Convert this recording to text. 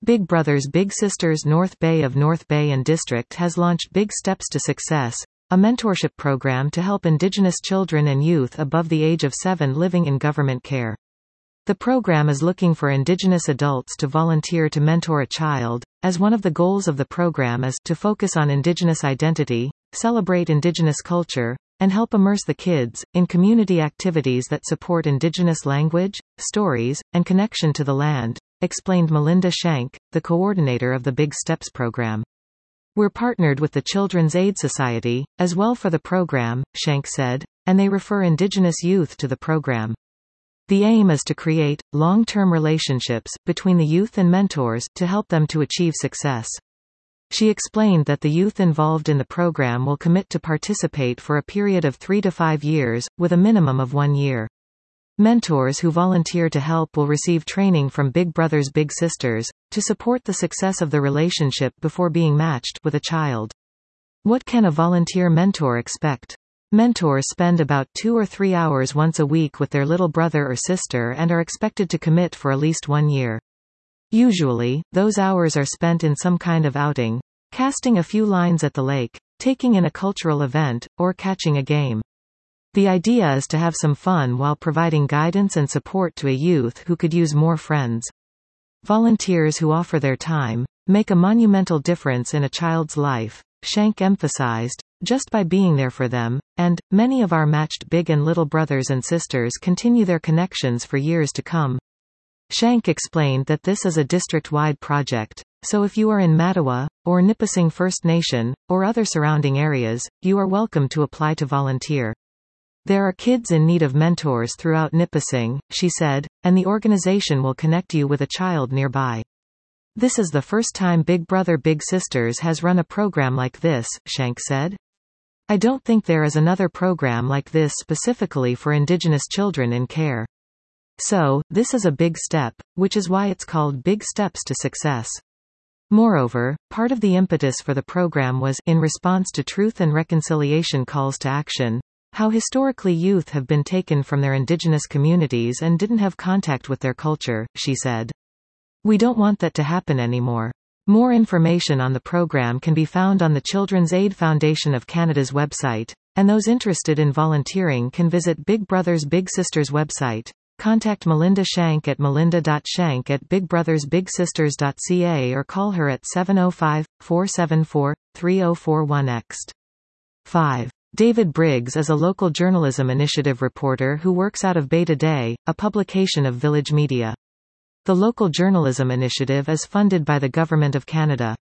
Big Brothers Big Sisters North Bay of North Bay and District has launched Big Steps to Success, a mentorship program to help Indigenous children and youth above the age of 7 living in government care. The program is looking for Indigenous adults to volunteer to mentor a child, as one of the goals of the program is to focus on Indigenous identity, celebrate Indigenous culture, and help immerse the kids in community activities that support Indigenous language, stories, and connection to the land, explained Melinda Shank, the coordinator of the Big Steps program. We're partnered with the Children's Aid Society, as well for the program, Shank said, and they refer Indigenous youth to the program. The aim is to create long-term relationships between the youth and mentors to help them to achieve success. She explained that the youth involved in the program will commit to participate for a period of 3 to 5 years, with a minimum of 1 year. Mentors who volunteer to help will receive training from Big Brothers Big Sisters, to support the success of the relationship before being matched with a child. What can a volunteer mentor expect? Mentors spend about 2 or 3 hours once a week with their little brother or sister and are expected to commit for at least 1 year. Usually, those hours are spent in some kind of outing, casting a few lines at the lake, taking in a cultural event, or catching a game. The idea is to have some fun while providing guidance and support to a youth who could use more friends. Volunteers who offer their time make a monumental difference in a child's life, Shank emphasized, just by being there for them, and many of our matched big and little brothers and sisters continue their connections for years to come. Shank explained that this is a district-wide project, so if you are in Mattawa, or Nipissing First Nation, or other surrounding areas, you are welcome to apply to volunteer. There are kids in need of mentors throughout Nipissing, she said, and the organization will connect you with a child nearby. This is the first time Big Brother Big Sisters has run a program like this, Shank said. I don't think there is another program like this specifically for Indigenous children in care. So, this is a big step, which is why it's called Big Steps to Success. Moreover, part of the impetus for the program was, in response to truth and reconciliation calls to action, how historically youth have been taken from their Indigenous communities and didn't have contact with their culture, she said. We don't want that to happen anymore. More information on the program can be found on the Children's Aid Foundation of Canada's website, and those interested in volunteering can visit Big Brothers Big Sisters website. Contact Melinda Shank at melinda.shank@bigbrothersbigsisters.ca or call her at 705-474-3041-X. 5. David Briggs is a local journalism initiative reporter who works out of Bay Today, a publication of Village Media. The local journalism initiative is funded by the Government of Canada.